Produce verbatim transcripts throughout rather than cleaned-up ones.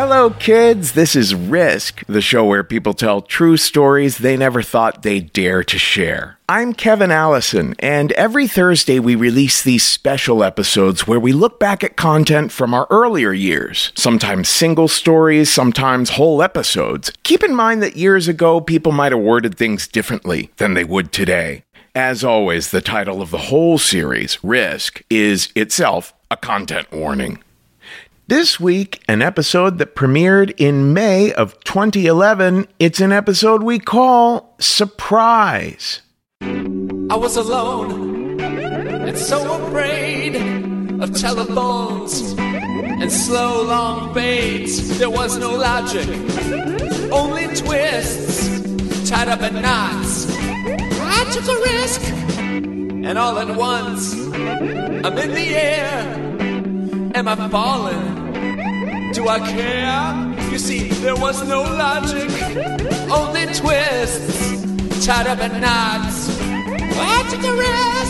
Hello, kids. This is Risk, the show where people tell true stories they never thought they'd dare to share. I'm Kevin Allison, and every Thursday we release these special episodes where we look back at content from our earlier years. Sometimes single stories, sometimes whole episodes. Keep in mind that years ago, people might have worded things differently than they would today. As always, the title of the whole series, Risk, is itself a content warning. This week, an episode that premiered in May of twenty eleven, it's an episode we call Surprise. I was alone and so afraid of telephones and slow long fades. There was no logic, only twists tied up in knots. I took a risk, and all at once I'm in the air. Am I falling? Do I care? You see, there was no logic, only twists tied up in knots. I took a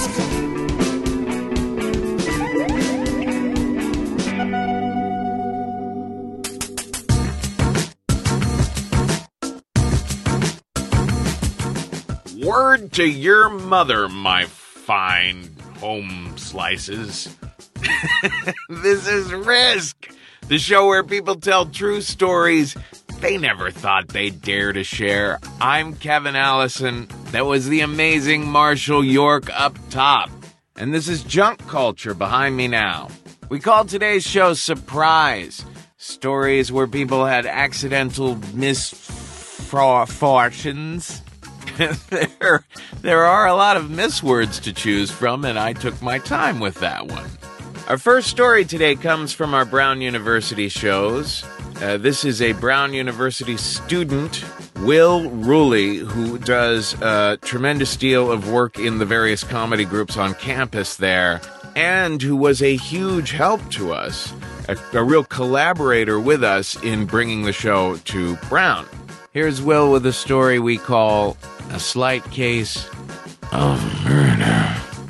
risk. Word to your mother, my fine home slices. This is Risk, the show where people tell true stories they never thought they'd dare to share. I'm Kevin Allison. That was the amazing Marshall York up top. And this is Junk Culture behind me now. We called today's show Surprise. Stories where people had accidental misfortunes. there, there are a lot of miswords to choose from, and I took my time with that one. Our first story today comes from our Brown University shows. Uh, this is a Brown University student, Will Ruley, who does a tremendous deal of work in the various comedy groups on campus there, and who was a huge help to us, a, a real collaborator with us in bringing the show to Brown. Here's Will with a story we call A Slight Case of Murder.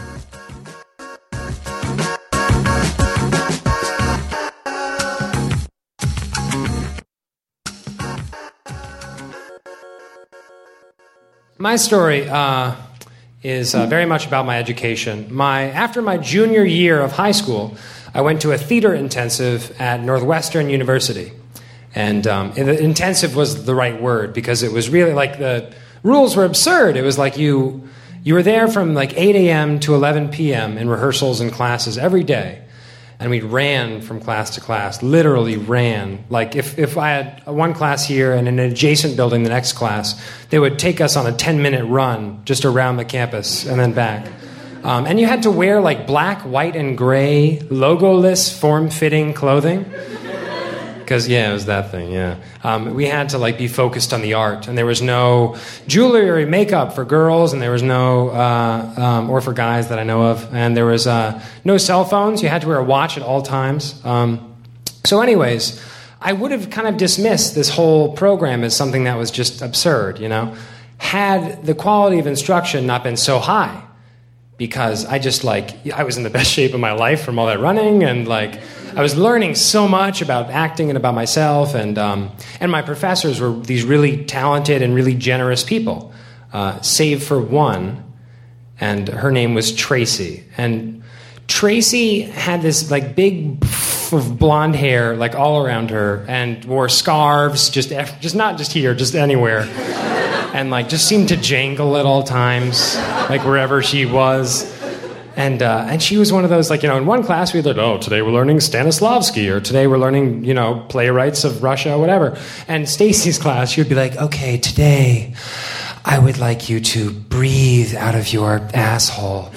My story uh, is uh, very much about my education. My after my junior year of high school, I went to a theater intensive at Northwestern University. And um, the intensive was the right word because it was really like the rules were absurd. It was like you you were there from like eight a.m. to eleven p.m. in rehearsals and classes every day. And we ran from class to class, literally ran. Like if, if I had one class here and in an adjacent building, the next class, they would take us on a ten-minute run just around the campus and then back. Um, and you had to wear like black, white, and gray, logoless, form-fitting clothing. Because, yeah, it was that thing, yeah. Um, we had to, like, be focused on the art. And there was no jewelry or makeup for girls, and there was no, uh, um, or for guys that I know of. And there was uh, no cell phones. You had to wear a watch at all times. Um, so anyways, I would have kind of dismissed this whole program as something that was just absurd, you know, had the quality of instruction not been so high. Because I just, like, I was in the best shape of my life from all that running, and, like, I was learning so much about acting and about myself, and um, and my professors were these really talented and really generous people, uh, save for one, and her name was Tracy. And Tracy had this, like, big pff of blonde hair, like, all around her, and wore scarves, just, just not just here, just anywhere. And, like, just seemed to jangle at all times, like, wherever she was. And uh, and she was one of those, like, you know, in one class we learned, oh, today we're learning Stanislavski, or today we're learning, you know, playwrights of Russia, whatever. And Stacy's class, she would be like, okay, today I would like you to breathe out of your asshole.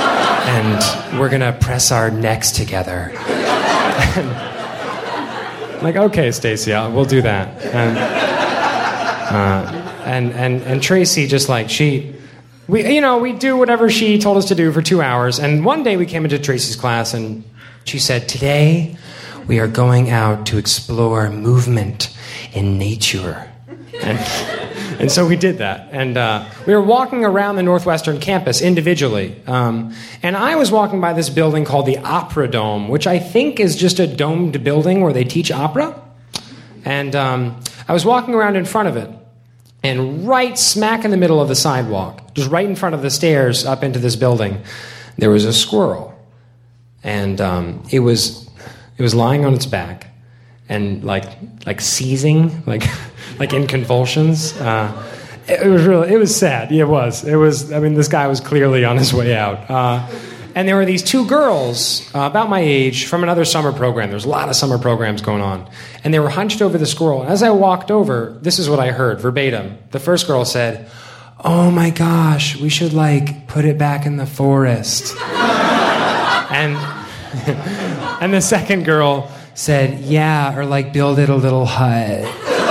And we're going to press our necks together. And I'm like, okay, Stacy, we'll do that. And... Uh, And, and and Tracy just like, she, we you know, we do whatever she told us to do for two hours. And one day we came into Tracy's class and she said, today we are going out to explore movement in nature. And, and so we did that. And uh, we were walking around the Northwestern campus individually. Um, and I was walking by this building called the Opera Dome, which I think is just a domed building where they teach opera. And um, I was walking around in front of it, and right smack in the middle of the sidewalk, just right in front of the stairs up into this building, there was a squirrel. And um, it was it was lying on its back and like like seizing, like like in convulsions. Uh, it, it was really it was sad. Yeah, it was. It was. I mean, this guy was clearly on his way out. Uh, and there were these two girls uh, about my age from another summer program. There's a lot of summer programs going on, and they were hunched over the squirrel. And as I walked over, this is what I heard verbatim. The first girl said, "Oh my gosh, we should like put it back in the forest." And and the second girl said, "Yeah, or like build it a little hut."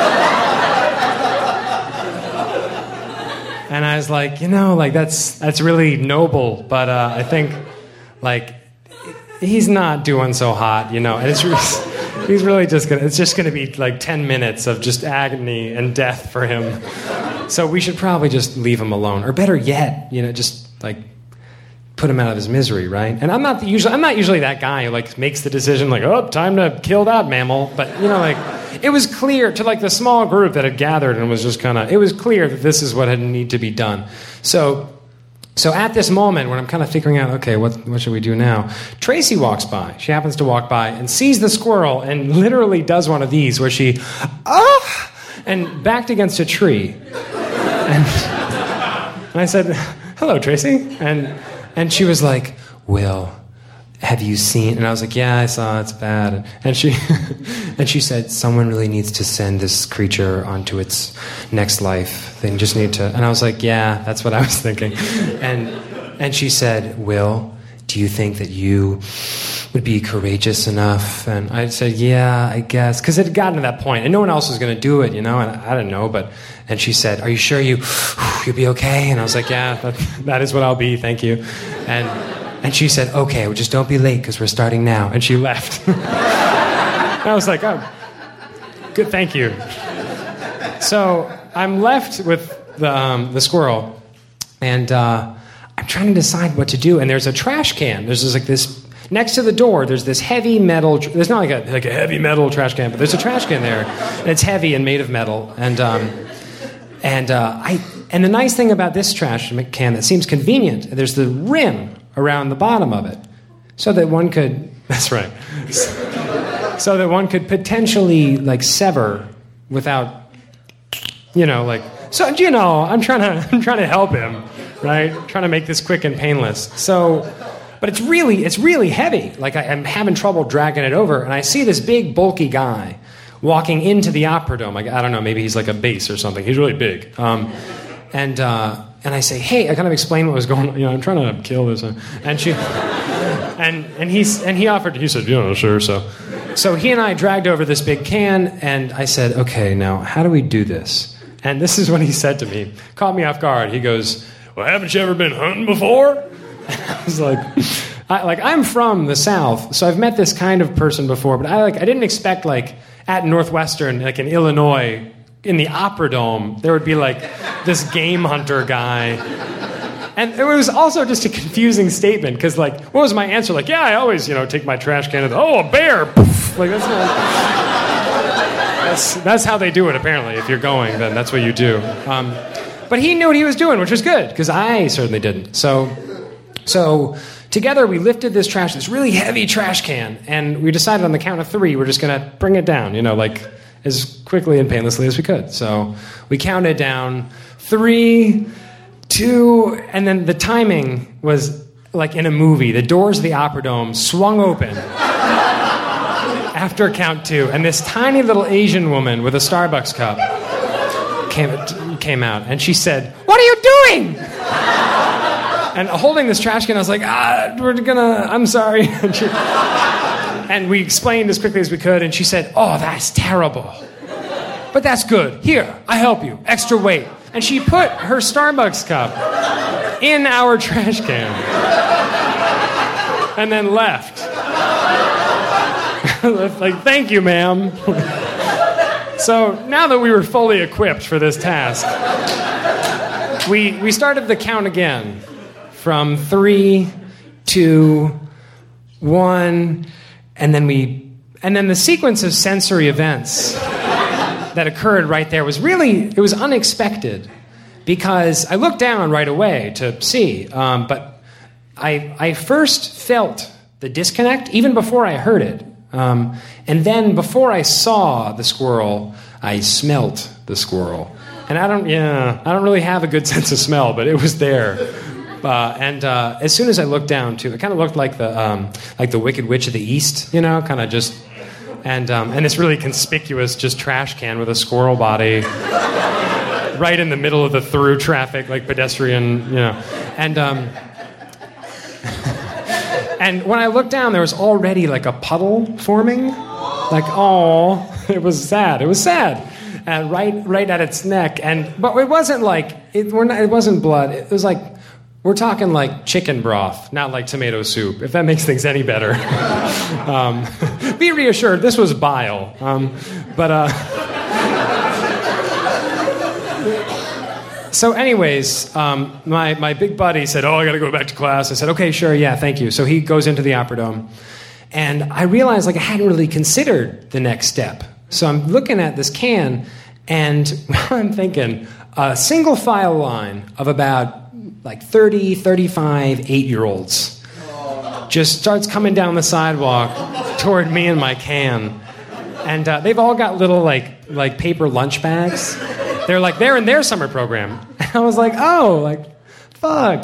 And I was like, you know, like that's that's really noble, but uh, I think like he's not doing so hot, you know. And it's really, he's really just gonna it's just gonna be like ten minutes of just agony and death for him. So we should probably just leave him alone, or better yet, you know, just like put him out of his misery, right? And I'm not usually I'm not usually that guy who like makes the decision like, oh, time to kill that mammal. But you know, like it was clear to like the small group that had gathered and was just kind of it was clear that this is what had need to be done. So so at this moment when I'm kind of figuring out, okay, what what should we do now? Tracy walks by. She happens to walk by and sees the squirrel and literally does one of these where she ah and backed against a tree. And, and I said, "Hello, Tracy." And And she was like, "Will, have you seen?" And I was like, "Yeah, I saw. It's bad." And she, and she said, "Someone really needs to send this creature onto its next life. They just need to." And I was like, "Yeah, that's what I was thinking." And and she said, "Will, do you think that you would be courageous enough?" And I said, "Yeah, I guess," because it had gotten to that point, and no one else was going to do it, you know. And I didn't know, but. And she said, "Are you sure you you'll be okay?" And I was like, "Yeah, that, that is what I'll be, thank you." And and she said, "Okay, well, just don't be late because we're starting now." And she left. I was like, "Oh, good, thank you." So I'm left with the um, the squirrel, and uh, I'm trying to decide what to do. And there's a trash can. There's just like this next to the door. There's this heavy metal. Tr- there's not like a like a heavy metal trash can, but there's a trash can there, and it's heavy and made of metal. And um, And uh, I and the nice thing about this trash can that seems convenient, there's the rim around the bottom of it, so that one could. That's right. So that one could potentially like sever without, you know, like. So you know, I'm trying to I'm trying to help him, right? Trying to make this quick and painless. So, but it's really it's really heavy. Like I, I'm having trouble dragging it over, and I see this big bulky guy walking into the Opera Dome. Like, I don't know, maybe he's like a bass or something. He's really big. Um, and uh, and I say, "Hey," I kind of explain what was going on. You know, I'm trying to kill this. And she, and and he's and he offered. He said, "You know, sure." So, so he and I dragged over this big can, and I said, "Okay, now how do we do this?" And this is what he said to me. Caught me off guard. He goes, "Well, haven't you ever been hunting before?" And I was like. I, like I'm from the South, so I've met this kind of person before, but I like I didn't expect like at Northwestern, like in Illinois, in the Opera Dome, there would be like this game hunter guy. And it was also just a confusing statement, because like, what was my answer? Like, yeah, I always, you know, take my trash can and, oh, a bear. Like, that's not, that's, that's how they do it, apparently. If you're going, then that's what you do. Um, but he knew what he was doing, which was good, because I certainly didn't. So, so together we lifted this trash, this really heavy trash can, and we decided on the count of three, we're just going to bring it down, you know, like as quickly and painlessly as we could. So we counted down three, two, and then the timing was like in a movie. The doors of the Opera Dome swung open after count two, and this tiny little Asian woman with a Starbucks cup came, came out, and she said, "What are you doing?" And holding this trash can, I was like, ah, we're gonna, I'm sorry. And, she, and we explained as quickly as we could, and she said, "Oh, that's terrible. But that's good. Here, I help you. Extra weight." And she put her Starbucks cup in our trash can. And then left. Like, thank you, ma'am. So now that we were fully equipped for this task, we we started the count again. From three, two, one, and then we, and then the sequence of sensory events that occurred right there was really, it was unexpected because I looked down right away to see, um, but I, I first felt the disconnect even before I heard it. Um, and then before I saw the squirrel, I smelt the squirrel. And I don't, yeah, I don't really have a good sense of smell, but it was there. Uh, and uh, as soon as I looked down, too, it kind of looked like the um, like the Wicked Witch of the East, you know, kind of just, and um, and this really conspicuous just trash can with a squirrel body right in the middle of the through traffic, like pedestrian, you know, and. Um, And when I looked down, there was already like a puddle forming. Like, oh, it was sad. It was sad. And right right at its neck. And but it wasn't like, it, we're not, it wasn't blood. It was like, we're talking like chicken broth, not like tomato soup, if that makes things any better. um, be reassured, this was bile. Um, but, uh... So anyways, um, my, my big buddy said, oh, I got to go back to class. I said, okay, sure, yeah, thank you. So he goes into the Opera Dome. And I realized like I hadn't really considered the next step. So I'm looking at this can, and I'm thinking a single file line of about like thirty, thirty-five eight-year-olds just starts coming down the sidewalk toward me and my can. And uh, they've all got little like like paper lunch bags. They're like, they're in their summer program. And I was like, oh, like, fuck.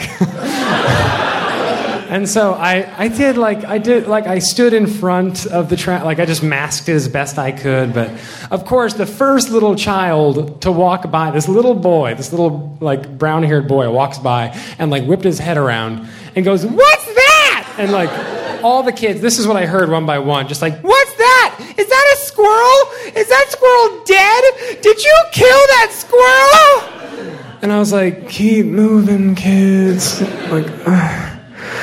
And so I, I did like, I did like, I stood in front of the track, like I just masked it as best I could. But of course, the first little child to walk by, this little boy, this little like brown-haired boy walks by and like whipped his head around and goes, what's that? And like all the kids, this is what I heard one by one, just like, what's that? Is that a squirrel? Is that squirrel dead? Did you kill that squirrel? And I was like, keep moving, kids. Like, uh,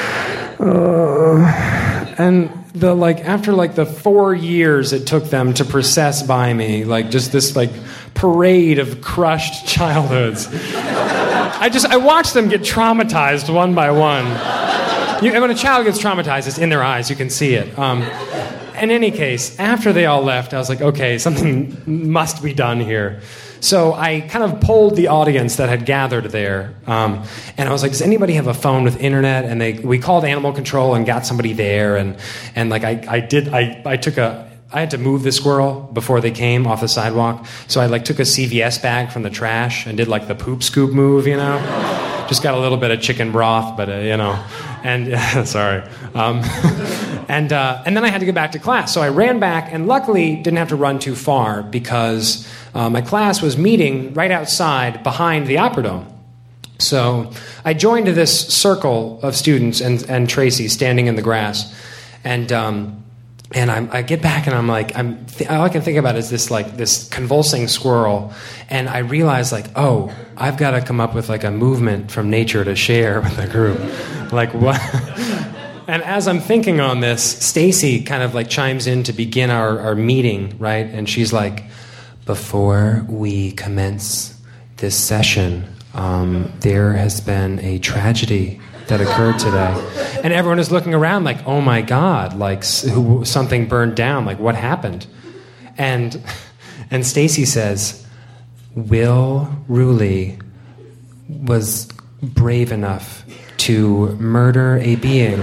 uh. And the like after like the four years it took them to process by me, like just this like parade of crushed childhoods. I just I watched them get traumatized one by one. You, and when a child gets traumatized, it's in their eyes. You can see it. Um, in any case, after they all left, I was like, okay, something must be done here. So I kind of polled the audience that had gathered there. Um, and I was like, does anybody have a phone with internet? And they we called animal control and got somebody there. And, and like I, I did, I, I took a... I had to move the squirrel before they came off the sidewalk. So I like took a C V S bag from the trash and did like the poop scoop move, you know? Just got a little bit of chicken broth, but uh, you know, and uh, sorry. Um, and uh, and then I had to get back to class. So I ran back and luckily didn't have to run too far because uh, my class was meeting right outside behind the Opera Dome. So I joined this circle of students and, and Tracy standing in the grass. And... Um, And I'm, I get back and I'm like, I'm th- all I can think about is this like this convulsing squirrel, and I realize like, oh, I've got to come up with like a movement from nature to share with the group, like what? And as I'm thinking on this, Stacy kind of like chimes in to begin our, our meeting, right? And she's like, before we commence this session, um, there has been a tragedy that occurred today. And everyone is looking around like, oh my God, like who, something burned down, like what happened? And and Stacy says, Will Ruley was brave enough to murder a being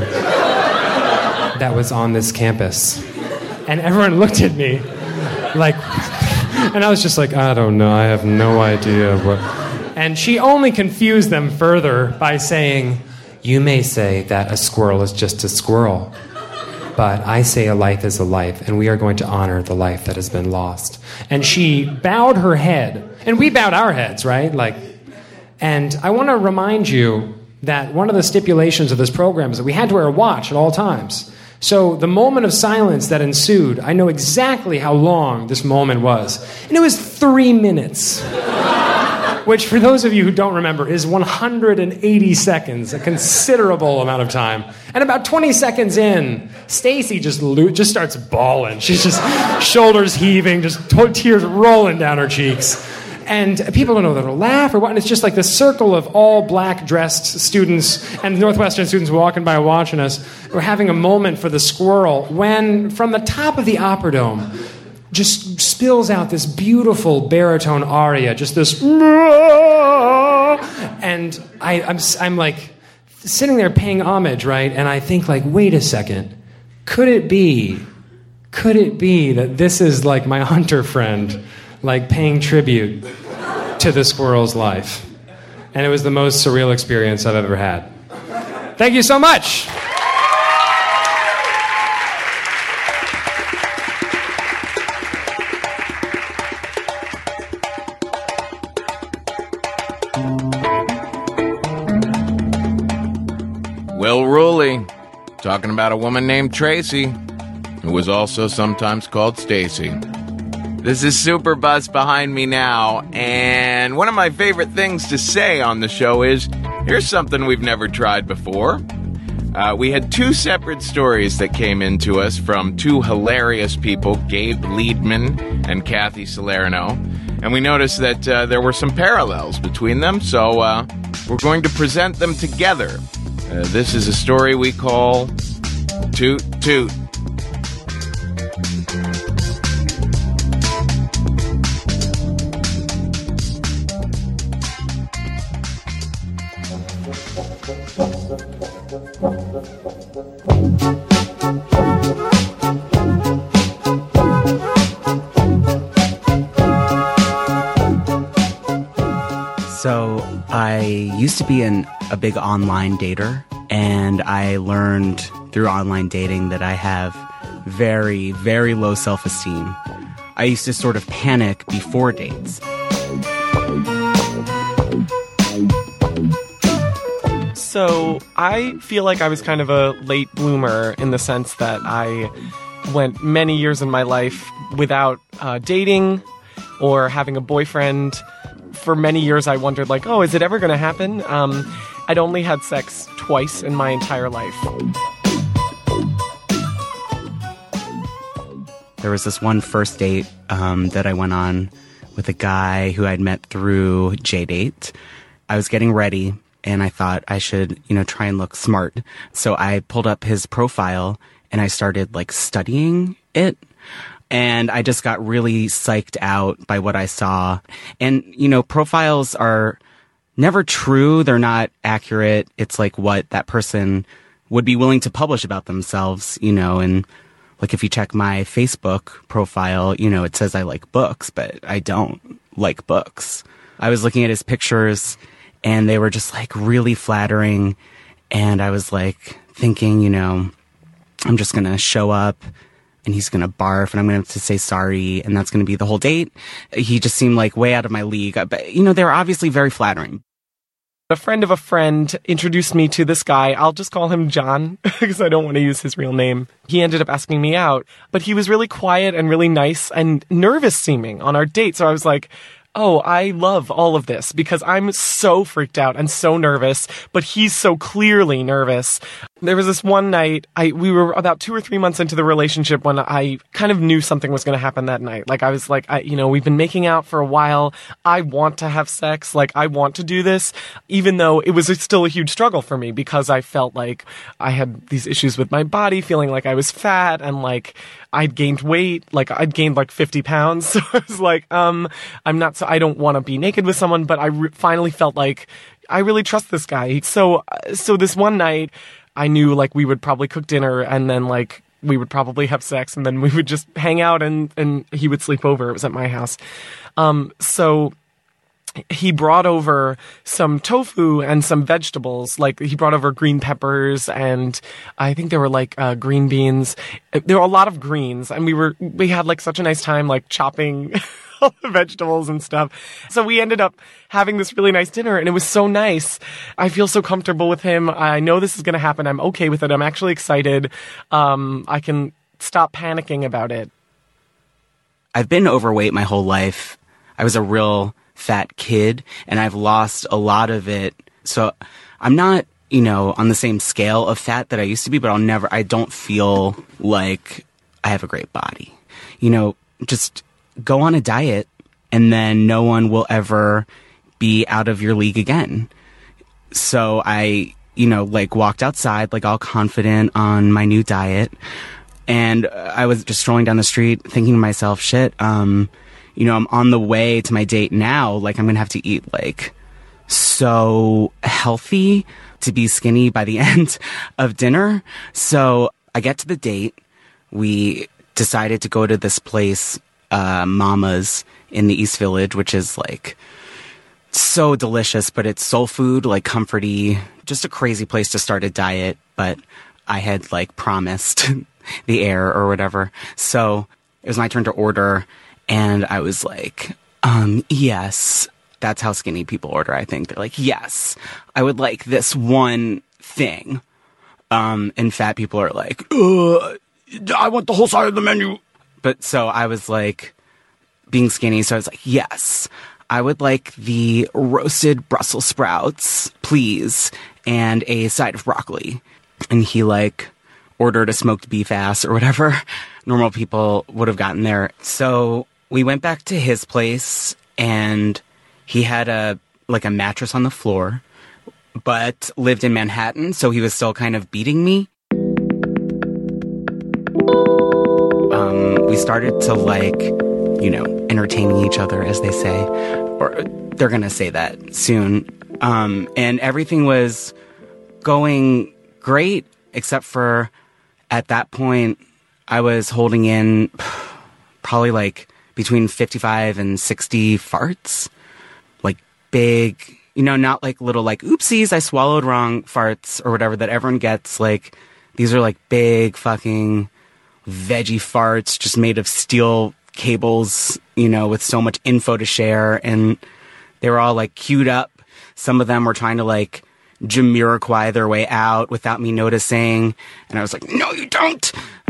that was on this campus. And everyone looked at me like, and I was just like, I don't know, I have no idea what. And she only confused them further by saying, you may say that a squirrel is just a squirrel, but I say a life is a life, and we are going to honor the life that has been lost. And she bowed her head, and we bowed our heads, right? Like, and I want to remind you that one of the stipulations of this program is that we had to wear a watch at all times. So the moment of silence that ensued, I know exactly how long this moment was, and it was three minutes. Which, for those of you who don't remember, is one hundred eighty seconds, a considerable amount of time. And about twenty seconds in, Stacy just lo- just starts bawling. She's just shoulders heaving, just t- tears rolling down her cheeks. And people don't know whether to laugh or what. And it's just like this circle of all black-dressed students and Northwestern students walking by watching us. We're having a moment for the squirrel when, from the top of the Opera Dome, just spills out this beautiful baritone aria, just this, and I, I'm, I'm like sitting there paying homage, right? And I think like, wait a second, could it be, could it be that this is like my hunter friend, like paying tribute to the squirrel's life? And it was the most surreal experience I've ever had. Thank you so much. Will Ruley, talking about a woman named Tracy, who was also sometimes called Stacy. This is Superbus behind me now, and one of my favorite things to say on the show is, here's something we've never tried before. Uh, we had two separate stories that came into us from two hilarious people, Gabe Liedman and Kathy Salerno, and we noticed that uh, there were some parallels between them, so uh, we're going to present them together. Uh, this is a story we call Toot Toot. So I used to be an, a big online dater, and I learned through online dating that I have very, very low self-esteem. I used to sort of panic before dates. So I feel like I was kind of a late bloomer in the sense that I went many years in my life without uh, dating or having a boyfriend. For many years, I wondered, like, oh, is it ever going to happen? Um, I'd only had sex twice in my entire life. There was this one first date um, that I went on with a guy who I'd met through JDate. I was getting ready, and I thought I should, you know, try and look smart. So I pulled up his profile, and I started, like, studying it. And I just got really psyched out by what I saw. And, you know, profiles are never true. They're not accurate. It's like what that person would be willing to publish about themselves, you know. And like if you check my Facebook profile, you know, it says I like books, but I don't like books. I was looking at his pictures and they were just like really flattering. And I was like thinking, you know, I'm just going to show up and he's going to barf, and I'm going to have to say sorry, and that's going to be the whole date. He just seemed like way out of my league. But, you know, they were obviously very flattering. A friend of a friend introduced me to this guy. I'll just call him John, because I don't want to use his real name. He ended up asking me out, but he was really quiet and really nice and nervous seeming on our date. So I was like, oh, I love all of this because I'm so freaked out and so nervous, but he's so clearly nervous. There was this one night, I we were about two or three months into the relationship when I kind of knew something was going to happen that night. Like, I was like, I, you know, we've been making out for a while. I want to have sex. Like, I want to do this, even though it was still a huge struggle for me because I felt like I had these issues with my body, feeling like I was fat and like I'd gained weight. Like, I'd gained like fifty pounds. So I was like, um, I'm not, so I don't want to be naked with someone, but I re- finally felt like I really trust this guy. So, so this one night, I knew like we would probably cook dinner and then like we would probably have sex and then we would just hang out and, and he would sleep over. It was at my house. Um, so he brought over some tofu and some vegetables. Like, he brought over green peppers and I think there were like uh, green beans. There were a lot of greens, and we were, we had like such a nice time like chopping all the vegetables and stuff. So we ended up having this really nice dinner, and it was so nice. I feel so comfortable with him. I know this is going to happen. I'm okay with it. I'm actually excited. Um, I can stop panicking about it. I've been overweight my whole life. I was a real fat kid, and I've lost a lot of it. So I'm not, you know, on the same scale of fat that I used to be, but I'll never, I don't feel like I have a great body. You know, just go on a diet and then no one will ever be out of your league again. So I, you know, like walked outside, like all confident on my new diet. And I was just strolling down the street thinking to myself, shit, um, you know, I'm on the way to my date now. Like, I'm going to have to eat, like, so healthy to be skinny by the end of dinner. So I get to the date. We decided to go to this place, uh, Mama's in the East Village, which is, like, so delicious, but it's soul food, like, comforty, just a crazy place to start a diet. But I had, like, promised the air or whatever. So it was my turn to order, and I was like, um, yes, that's how skinny people order, I think. They're like, yes, I would like this one thing. Um, and fat people are like, Ugh, I want the whole side of the menu. But so I was like, being skinny, so I was like, yes, I would like the roasted Brussels sprouts, please, and a side of broccoli. And he, like, ordered a smoked beef ass or whatever normal people would have gotten there. So we went back to his place, and he had a, like, a mattress on the floor, but lived in Manhattan, so he was still kind of beating me. Um, we started to, like, you know, entertaining each other, as they say, or they're gonna say that soon. Um, and everything was going great, except for at that point, I was holding in probably like between fifty-five and sixty farts. Like big, you know, not like little like, oopsies, I swallowed wrong farts or whatever that everyone gets. Like, these are like big fucking veggie farts just made of steel cables, you know, with so much info to share. And they were all like queued up. Some of them were trying to like Jamiroquai their way out without me noticing. And I was like, no, you don't.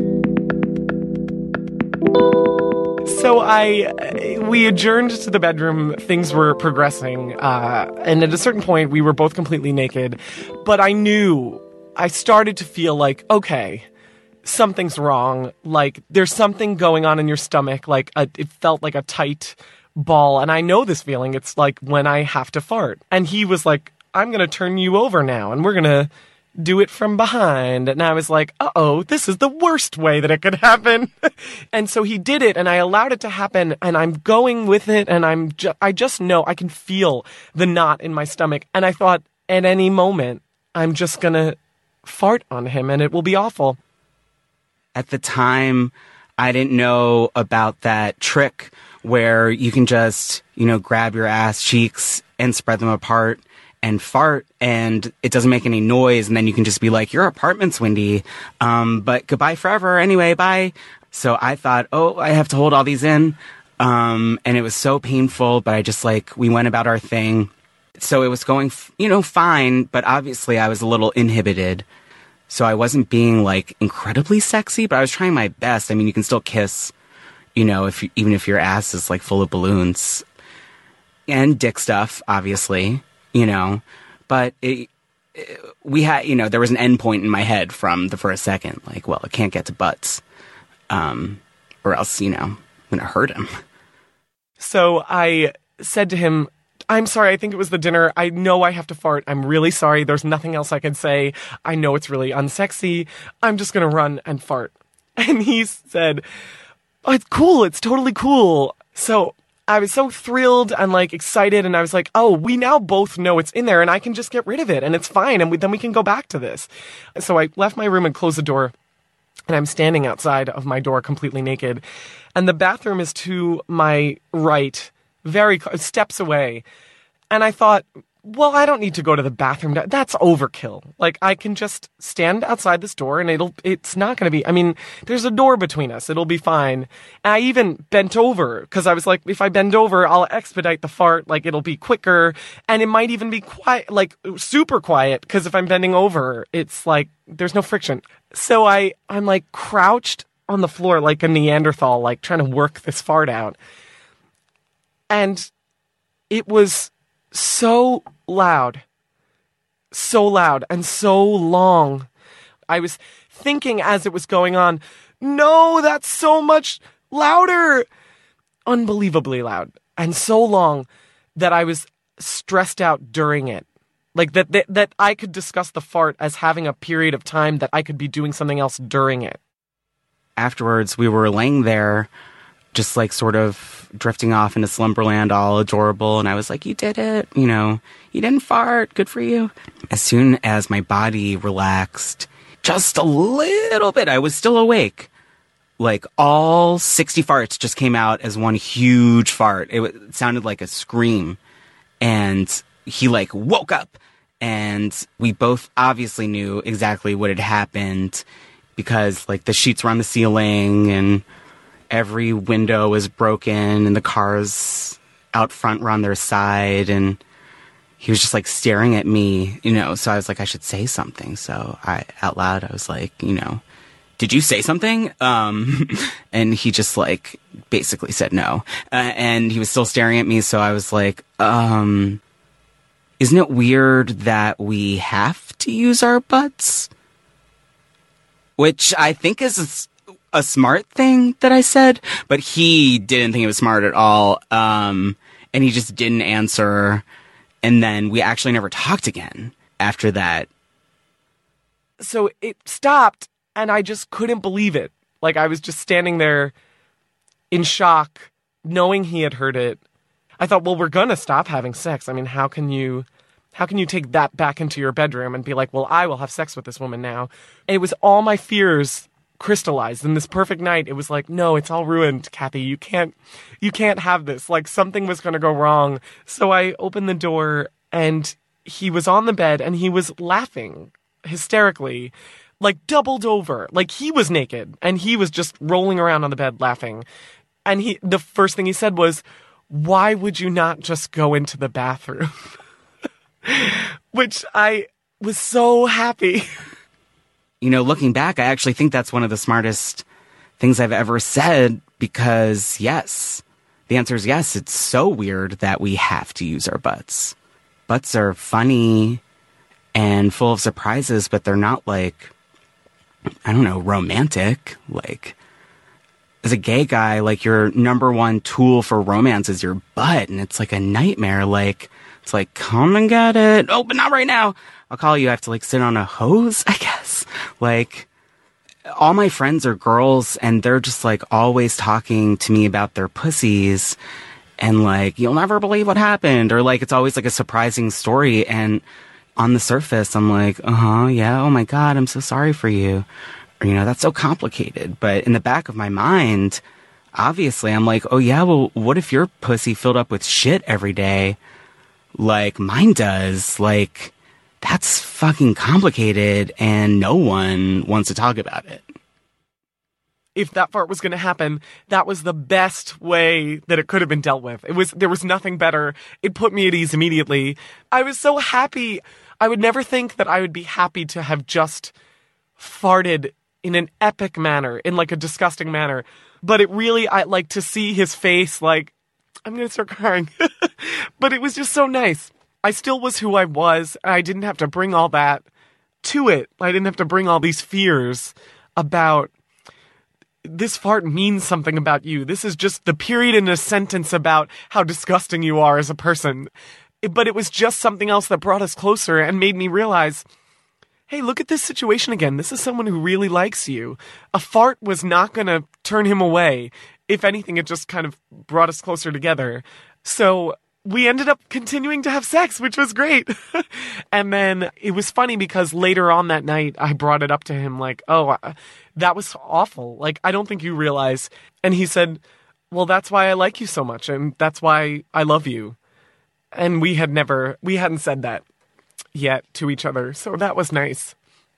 So I, we adjourned to the bedroom. Things were progressing. Uh, and at a certain point, we were both completely naked. But I knew, I started to feel like, okay, something's wrong. Like, there's something going on in your stomach. Like, a, it felt like a tight ball. And I know this feeling. It's like when I have to fart. And he was like, I'm going to turn you over now, and we're going to do it from behind. And I was like, uh-oh, this is the worst way that it could happen. And so he did it, and I allowed it to happen, and I'm going with it, and I'm ju- I just know I can feel the knot in my stomach. And I thought, at any moment, I'm just going to fart on him, and it will be awful. At the time, I didn't know about that trick where you can just, you know, grab your ass cheeks and spread them apart and fart, and it doesn't make any noise, and then you can just be like, your apartment's windy, um, but goodbye forever anyway, bye. So I thought, oh, I have to hold all these in, um, and it was so painful, but I just, like, we went about our thing. So it was going, you know, fine, but obviously I was a little inhibited, so I wasn't being, like, incredibly sexy, but I was trying my best. I mean, you can still kiss, you know, if you, even if your ass is, like, full of balloons. And dick stuff, obviously. You know, but it, it, we had, you know, there was an end point in my head from the first second. Like, well, it can't get to butts. Um, or else, you know, I'm going to hurt him. So I said to him, I'm sorry, I think it was the dinner. I know I have to fart. I'm really sorry. There's nothing else I can say. I know it's really unsexy. I'm just going to run and fart. And he said, oh, it's cool. It's totally cool. So I was so thrilled and, like, excited, and I was like, oh, we now both know it's in there, and I can just get rid of it, and it's fine, and we, then we can go back to this. So I left my room and closed the door, and I'm standing outside of my door completely naked, and the bathroom is to my right, very steps away, and I thought, well, I don't need to go to the bathroom. That's overkill. Like, I can just stand outside this door, and it'll, it's not going to be, I mean, there's a door between us. It'll be fine. And I even bent over, because I was like, if I bend over, I'll expedite the fart. Like, it'll be quicker, and it might even be quiet, like, super quiet, because if I'm bending over, it's like, there's no friction. So I, I'm like crouched on the floor like a Neanderthal, like trying to work this fart out. And it was so loud, so loud and so long. I was thinking as it was going on, no, that's so much louder. Unbelievably loud and so long that I was stressed out during it. Like that, that, that I could discuss the fart as having a period of time that I could be doing something else during it. afterwards, we were laying there, just like sort of drifting off into slumberland, all adorable. And I was like, you did it. You know, you didn't fart. Good for you. As soon as my body relaxed just a little bit, I was still awake. Like, all sixty farts just came out as one huge fart. It, w- it sounded like a scream. And he, like, woke up. And we both obviously knew exactly what had happened because, like, the sheets were on the ceiling and every window was broken and the cars out front were on their side. And he was just, like, staring at me, you know. So I was like, I should say something. So I, out loud, I was like, you know, did you say something? Um, and he just, like, basically said no. Uh, and he was still staring at me, so I was like, um, isn't it weird that we have to use our butts? Which I think is a, a smart thing that I said, but he didn't think it was smart at all. Um, and he just didn't answer. And then we actually never talked again after that. So it stopped. And I just couldn't believe it. Like, I was just standing there in shock, knowing he had heard it. I thought, well, we're gonna stop having sex. I mean, how can you, how can you take that back into your bedroom and be like, well, I will have sex with this woman now? It was all my fears crystallized in this perfect night. It was like, no, it's all ruined, Kathy. You can't, you can't have this. Like, something was gonna go wrong. So I opened the door, and he was on the bed, and he was laughing hysterically. Like, doubled over. Like, he was naked, and he was just rolling around on the bed laughing. And he, the first thing he said was, why would you not just go into the bathroom? Which I was so happy. You know, looking back, I actually think that's one of the smartest things I've ever said, because, yes, the answer is yes. It's so weird that we have to use our butts. Butts are funny and full of surprises, but they're not, like, I don't know, romantic. Like, as a gay guy, like, your number one tool for romance is your butt, and it's like a nightmare. Like, it's like, come and get it. Oh, but not right now. I'll call you. I have to, like, sit on a hose, I guess. Like, all my friends are girls, and they're just, like, always talking to me about their pussies, and, like, you'll never believe what happened, or, like, it's always, like, a surprising story, and on the surface, I'm like, uh-huh, yeah, oh my God, I'm so sorry for you. Or, you know, that's so complicated. But in the back of my mind, obviously, I'm like, oh yeah, well, what if your pussy filled up with shit every day? Like mine does. Like, that's fucking complicated, and no one wants to talk about it. If that fart was going to happen, that was the best way that it could have been dealt with. It was, there was nothing better. It put me at ease immediately. I was so happy. I would never think that I would be happy to have just farted in an epic manner, in like a disgusting manner. But it really, I like to see his face, like, I'm going to start crying. But it was just so nice. I still was who I was. I didn't have to bring all that to it. I didn't have to bring all these fears about, this fart means something about you. This is just the period in a sentence about how disgusting you are as a person. But it was just something else that brought us closer and made me realize, hey, look at this situation again. This is someone who really likes you. A fart was not going to turn him away. If anything, it just kind of brought us closer together. So we ended up continuing to have sex, which was great. And then it was funny because later on that night, I brought it up to him like, oh, that was awful. Like, I don't think you realize. And he said, well, that's why I like you so much. And that's why I love you. And we had never, we hadn't said that yet to each other. So that was nice.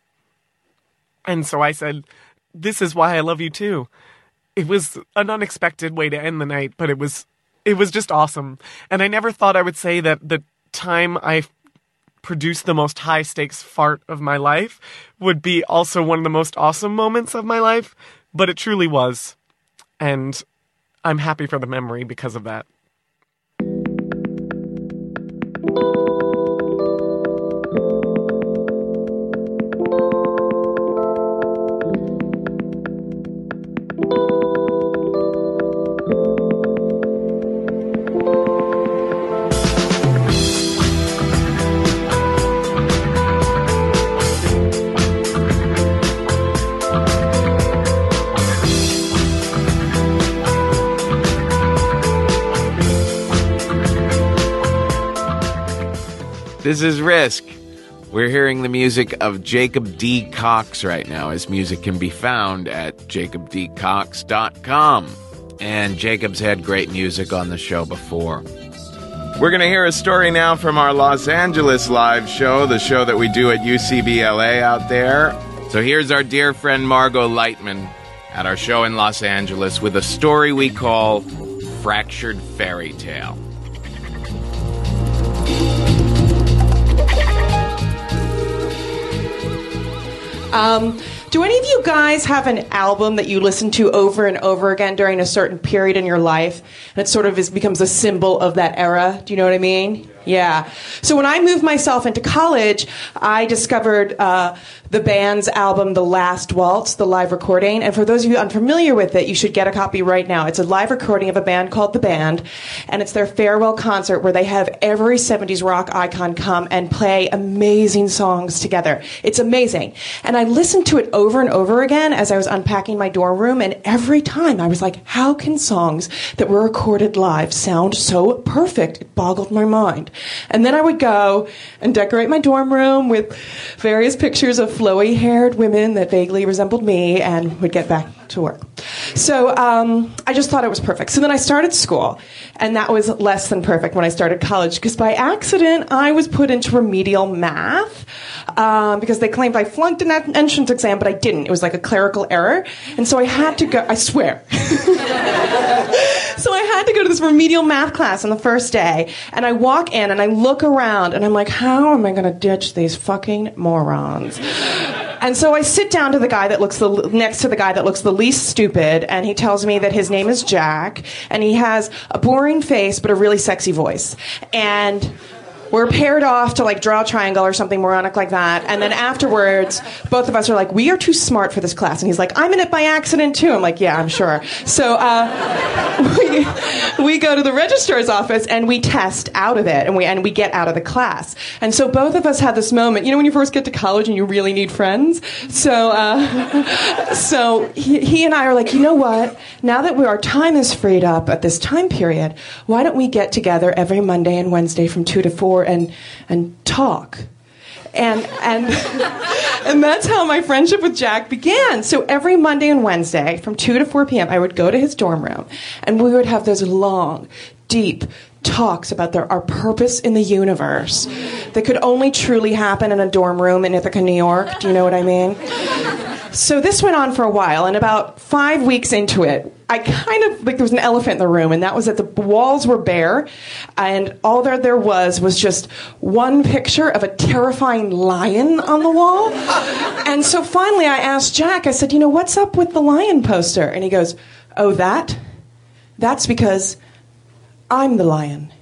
And so I said, this is why I love you too. It was an unexpected way to end the night, but it was, it was just awesome. And I never thought I would say that the time I produced the most high stakes fart of my life would be also one of the most awesome moments of my life, but it truly was. And I'm happy for the memory because of that. This is Risk. We're hearing the music of Jacob D. Cox right now. His music can be found at jacob d cox dot com. And Jacob's had great music on the show before. We're going to hear a story now from our Los Angeles live show, the show that we do at U C B L A out there. So here's our dear friend Margot Lightman at our show in Los Angeles with a story we call Fractured Fairy Tale. Um, do any of you guys have an album that you listen to over and over again during a certain period in your life, and it sort of is, becomes a symbol of that era? Do you know what I mean? Yeah. So when I moved myself into college, I discovered uh, the band's album, The Last Waltz, the live recording. And for those of you unfamiliar with it, you should get a copy right now. It's a live recording of a band called The Band, and it's their farewell concert where they have every seventies rock icon come and play amazing songs together. It's amazing. And I listened to it over and over again as I was unpacking my dorm room, and every time I was like, how can songs that were recorded live sound so perfect? It boggled my mind. And then I would go and decorate my dorm room with various pictures of flowy-haired women that vaguely resembled me, and would get back to work. So um, I just thought it was perfect. So then I started school, and that was less than perfect when I started college, because by accident I was put into remedial math um, because they claimed I flunked an entrance exam, but I didn't. It was like a clerical error, and so I had to go, I swear. So I had to go to this remedial math class on the first day, and I walk in and I look around and I'm like, how am I going to ditch these fucking morons? And so I sit down to the guy that looks the, next to the guy that looks the least stupid, and he tells me that his name is Jack, and he has a boring face but a really sexy voice. And we're paired off to like draw a triangle or something moronic like that. And then afterwards, both of us are like, we are too smart for this class. And he's like, I'm in it by accident too. I'm like, yeah, I'm sure. So uh, we, we go to the registrar's office and we test out of it, and we and we get out of the class. And so both of us had this moment, you know, when you first get to college and you really need friends. So uh, so he, he and I are like, you know what? Now that we, our time is freed up at this time period, why don't we get together every Monday and Wednesday from two to four and and talk? And and and that's how my friendship with Jack began. So every Monday and Wednesday from two to four p.m. I would go to his dorm room, and we would have those long, deep talks about their, our purpose in the universe that could only truly happen in a dorm room in Ithaca, New York. Do you know what I mean? So this went on for a while, and about five weeks into it, I kind of, like, there was an elephant in the room, and that was that the walls were bare, and all there there was was just one picture of a terrifying lion on the wall. And so finally I asked Jack, I said, you know, what's up with the lion poster? And he goes, oh, that? That's because I'm the lion.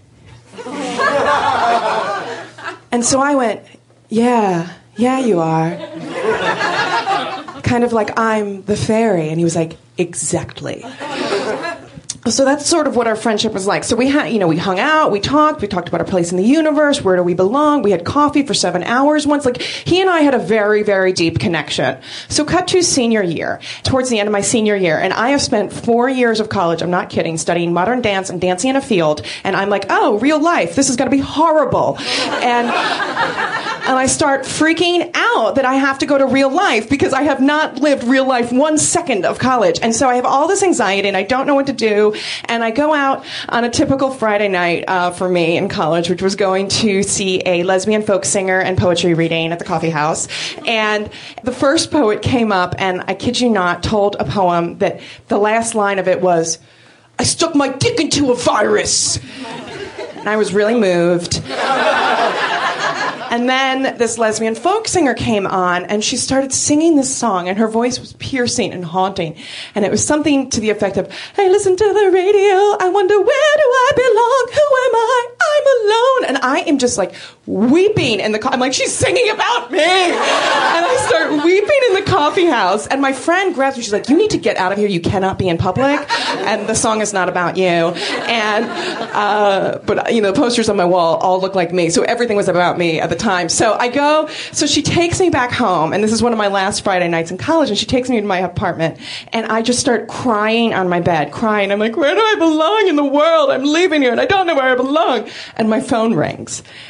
And so I went, yeah, yeah, you are. Kind of like I'm the fairy. And he was like, exactly. So that's sort of what our friendship was like. So we had, you know, we hung out, we talked, we talked about our place in the universe, where do we belong? We had coffee for seven hours once. Like, he and I had a very, very deep connection. So cut to senior year, towards the end of my senior year, and I have spent four years of college, I'm not kidding, studying modern dance and dancing in a field, and I'm like, oh, real life, this is going to be horrible. And and I start freaking out that I have to go to real life because I have not lived real life one second of college. And so I have all this anxiety, and I don't know what to do. And I go out on a typical Friday night uh, for me in college, which was going to see a lesbian folk singer and poetry reading at the coffee house. And the first poet came up and, I kid you not, told a poem that the last line of it was, I stuck my dick into a virus. And I was really moved. And then this lesbian folk singer came on, and she started singing this song, and her voice was piercing and haunting. And it was something to the effect of, I listen to the radio, I wonder, where do I belong? Who am I? I'm alone. And I am just like weeping in the co- I'm like, she's singing about me. And I start weeping in the coffee house, and my friend grabs me, she's like, you need to get out of here, you cannot be in public, and the song is not about you. And uh, but you know, the posters on my wall all look like me, so everything was about me at the time. So I go, so she takes me back home, and this is one of my last Friday nights in college, and she takes me to my apartment, and I just start crying on my bed, crying. I'm like, where do I belong in the world? I'm leaving here, and I don't know where I belong. And my phone rings, and I hear,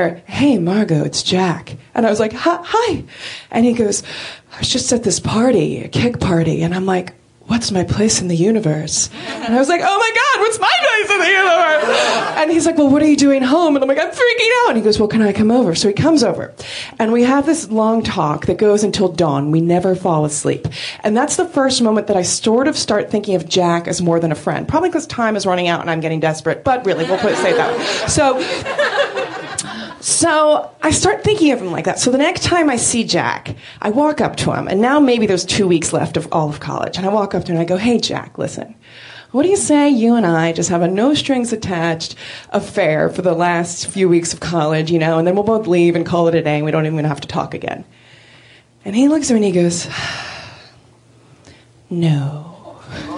her, hey, Margot, it's Jack. And I was like, hi. And he goes, I was just at this party, a keg party. And I'm like, what's my place in the universe? And I was like, oh my God, what's my place in the universe? And he's like, well, what are you doing home? And I'm like, I'm freaking out. And he goes, well, can I come over? So he comes over. And we have this long talk that goes until dawn. We never fall asleep. And that's the first moment that I sort of start thinking of Jack as more than a friend. Probably because time is running out and I'm getting desperate. But really, we'll put it, say it that way. So... So I start thinking of him like that. So the next time I see Jack, I walk up to him, and now maybe there's two weeks left of all of college, and I walk up to him and I go, hey, Jack, listen, what do you say you and I just have a no-strings-attached affair for the last few weeks of college, you know, and then we'll both leave and call it a day, and we don't even have to talk again. And he looks at me and he goes, no.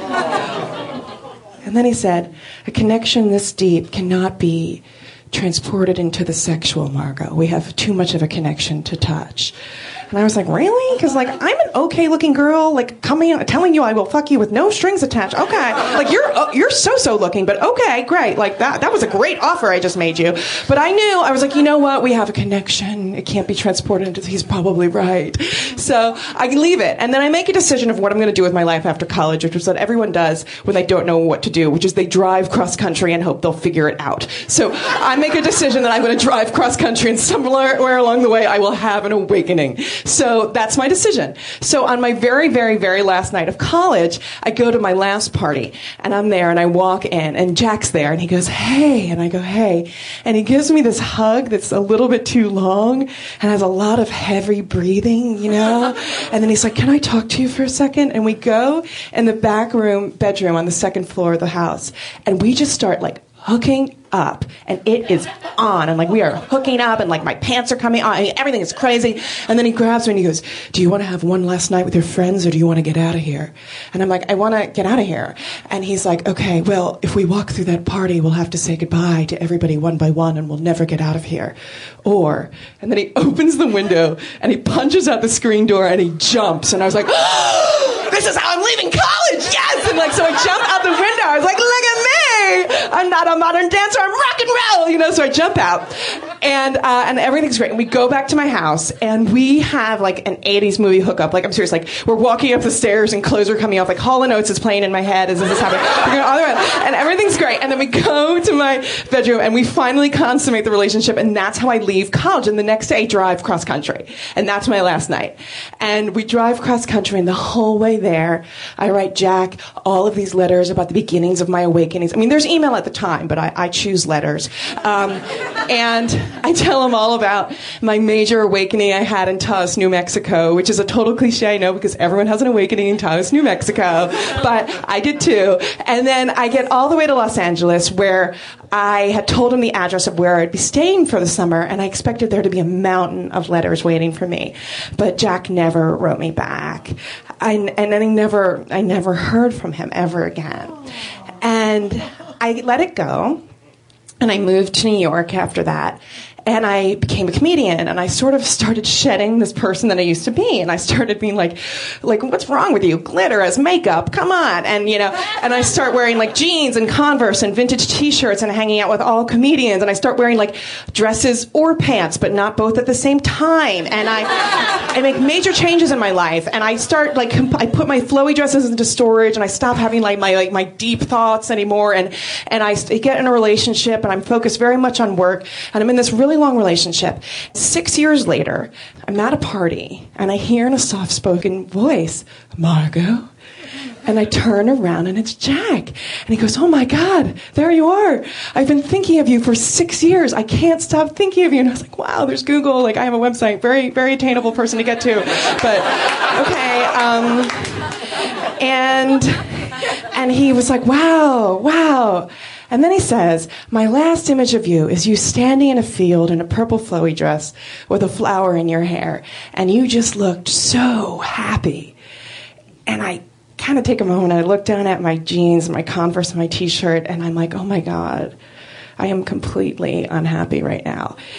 And then he said, a connection this deep cannot be transported into the sexual, Margot. We have too much of a connection to touch. And I was like, really? Because, like, I'm an okay-looking girl, like, coming, telling you I will fuck you with no strings attached. Okay. Like, you're uh, you're so-so looking, but okay, great. Like, that that was a great offer I just made you. But I knew, I was like, you know what? We have a connection. It can't be transported into, he's probably right. So I leave it. And then I make a decision of what I'm going to do with my life after college, which is what everyone does when they don't know what to do, which is they drive cross-country and hope they'll figure it out. So I make a decision that I'm going to drive cross-country, and somewhere along the way I will have an awakening. So that's my decision. So on my very, very, very last night of college, I go to my last party, and I'm there, and I walk in, and Jack's there, and he goes, hey, and I go, hey, and he gives me this hug that's a little bit too long, and has a lot of heavy breathing, you know, and then he's like, can I talk to you for a second? And we go in the back room, bedroom on the second floor of the house, and we just start, like, hooking up, and it is on, and like we are hooking up, and like my pants are coming on, I mean, everything is crazy. And then he grabs me and he goes, do you want to have one last night with your friends, or do you want to get out of here? And I'm like, I want to get out of here. And he's like, okay, well, if we walk through that party, we'll have to say goodbye to everybody one by one, and we'll never get out of here. Or, and then he opens the window and he punches out the screen door and he jumps, and I was like, oh, this is how I'm leaving college, yes! And like, so I jump out the window, I was like, look at me, I'm not a modern dancer, I'm rock and roll, you know, so I jump out, and uh, and everything's great, and we go back to my house, and we have like an eighties movie hookup, like I'm serious, like we're walking up the stairs and clothes are coming off, like Hall and Oates is playing in my head as this is happening, we're going all the way, and everything's great, and then we go to my bedroom, and we finally consummate the relationship, and that's how I leave college, and the next day I drive cross country, and that's my last night, and we drive cross country, and the whole way there, I write Jack all of these letters about the beginnings of my awakenings. I mean, there's email at the time, but I, I choose letters. Um, and I tell him all about my major awakening I had in Taos, New Mexico, which is a total cliche, I know, because everyone has an awakening in Taos, New Mexico. But I did too. And then I get all the way to Los Angeles, where I had told him the address of where I'd be staying for the summer, and I expected there to be a mountain of letters waiting for me. But Jack never wrote me back. I, and then he never, I never heard from him ever again. And I let it go, and I moved to New York after that, and I became a comedian, and I sort of started shedding this person that I used to be, and I started being like, like, what's wrong with you? Glitter as makeup, come on, and you know, and I start wearing like jeans and Converse and vintage T-shirts and hanging out with all comedians, and I start wearing like dresses or pants, but not both at the same time, and I, I make major changes in my life, and I start like, I put my flowy dresses into storage, and I stop having like my like my deep thoughts anymore, and and I get in a relationship, and I'm focused very much on work, and I'm in this really long relationship. Six years later, I'm at a party, and I hear in a soft-spoken voice, Margot. And I turn around, and it's Jack. And he goes, oh my God, there you are. I've been thinking of you for six years. I can't stop thinking of you. And I was like, wow, there's Google. Like, I have a website. Very, very attainable person to get to. But, okay. Um, and, and he was like, wow, wow. And then he says, my last image of you is you standing in a field in a purple flowy dress with a flower in your hair. And you just looked so happy. And I kind of take a moment, and I look down at my jeans, my Converse, and my T-shirt, and I'm like, oh my God, I am completely unhappy right now.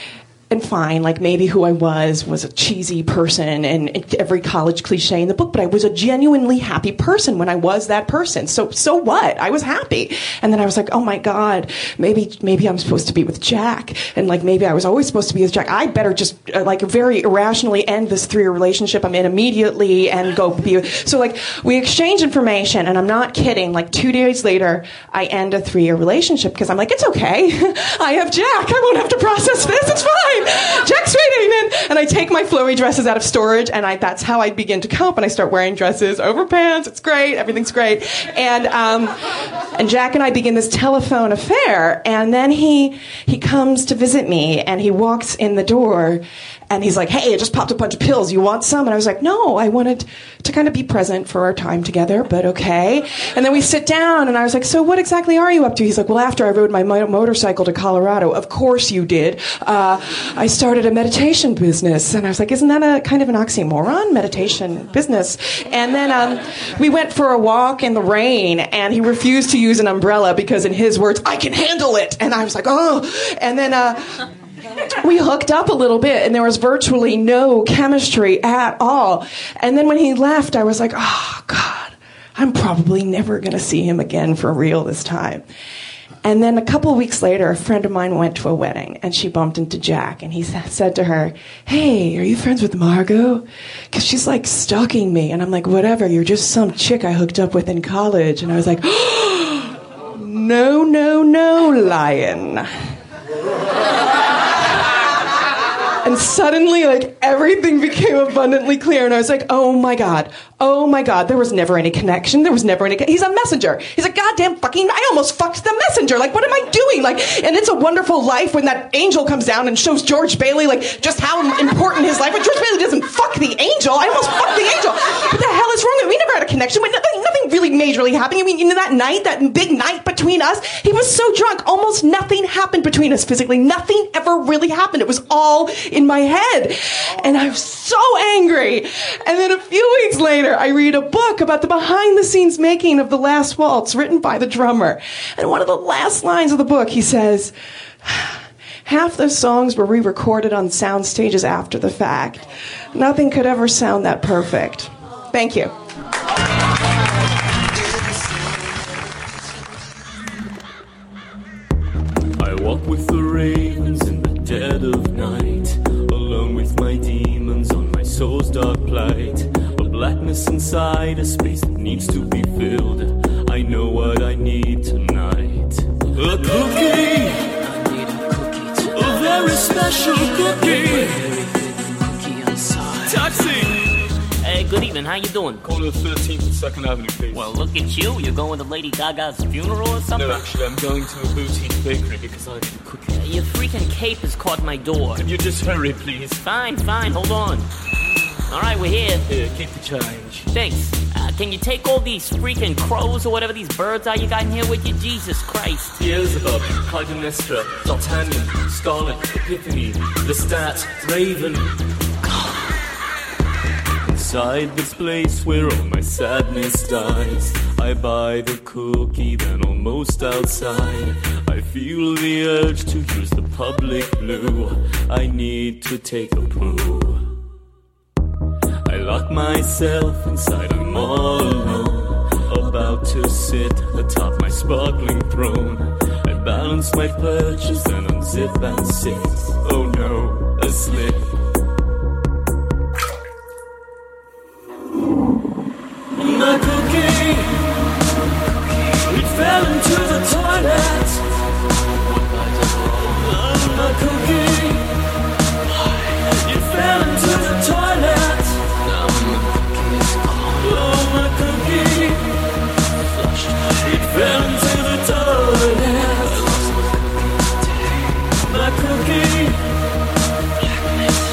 and fine. Like maybe who I was was a cheesy person and every college cliche in the book, but I was a genuinely happy person when I was that person. So so what? I was happy. And then I was like, oh my God, maybe maybe I'm supposed to be with Jack. And like maybe I was always supposed to be with Jack. I better just uh, like very irrationally end this three-year relationship I'm in immediately and go be with. So like we exchange information, and I'm not kidding. Like two days later, I end a three-year relationship because I'm like, it's okay. I have Jack. I won't have to process this. It's fine. Jack's waiting. And, and I take my flowy dresses out of storage, and I, that's how I begin to cope. And I start wearing dresses over pants. It's great. Everything's great. And um, and Jack and I begin this telephone affair. And then he he comes to visit me, and he walks in the door, and he's like, hey, I just popped a bunch of pills. You want some? And I was like, no, I wanted to kind of be present for our time together, but okay. And then we sit down, and I was like, so what exactly are you up to? He's like, well, after I rode my mo- motorcycle to Colorado, of course you did, uh, I started a meditation business. And I was like, isn't that a kind of an oxymoron? Meditation business. And then um, we went for a walk in the rain, and he refused to use an umbrella because, in his words, I can handle it. And I was like, oh. And then... Uh, we hooked up a little bit, and there was virtually no chemistry at all. And then when he left, I was like, oh, God, I'm probably never going to see him again for real this time. And then a couple of weeks later, a friend of mine went to a wedding, and she bumped into Jack, and he said to her, hey, are you friends with Margot? Because she's, like, stalking me. And I'm like, whatever, you're just some chick I hooked up with in college. And I was like, oh, no, no, no, lion. And suddenly, like, everything became abundantly clear. And I was like, oh, my God. Oh, my God. There was never any connection. There was never any... He's a messenger. He's a goddamn fucking... I almost fucked the messenger. Like, what am I doing? Like, and It's a Wonderful Life when that angel comes down and shows George Bailey, like, just how important his life... But George Bailey doesn't fuck the angel. I almost fucked the angel. What the hell is wrong with me? We never had a connection. We, nothing, nothing really majorly happened. I mean, you know, that night, that big night between us, he was so drunk. Almost nothing happened between us physically. Nothing ever really happened. It was all in my head. And I'm so angry. And then a few weeks later, I read a book about the behind-the-scenes making of The Last Waltz, written by the drummer. And one of the last lines of the book, he says, half the songs were re-recorded on sound stages after the fact. Nothing could ever sound that perfect. Thank you. I walk with the ravens in the dead of night, alone with my demons on my soul's dark plight. A blackness inside, a space that needs to be filled. I know what I need tonight. A cookie! I need a cookie tonight. A very special cookie! Cookie inside. Taxi! Hey, good evening. How you doing? Corner thirteenth and second Avenue, please. Well, look at you. You're going to Lady Gaga's funeral or something? No, actually, I'm going to a boutique bakery because I need a cookie. Uh, your freaking cape has caught my door. Can you just hurry, please? Fine, fine. Hold on. All right, we're here. Here, keep the change. Thanks. Uh, can you take all these freaking crows or whatever these birds are you got in here with you? Jesus Christ. Beelzebub, Clytemnestra, D'Artagnan, Scarlet, Epiphany, Lestat, Raven. Inside this place where all my sadness dies, I buy the cookie, then almost outside I feel the urge to use the public blue. I need to take a poo. I lock myself inside, I'm all alone, about to sit atop my sparkling throne. I balance my purchase, then unzip and sit. Oh no, a slip. My cookie, it fell into the toilet. Oh, my cookie, it fell into the toilet. Oh, my cookie, it fell into the toilet. My cookie,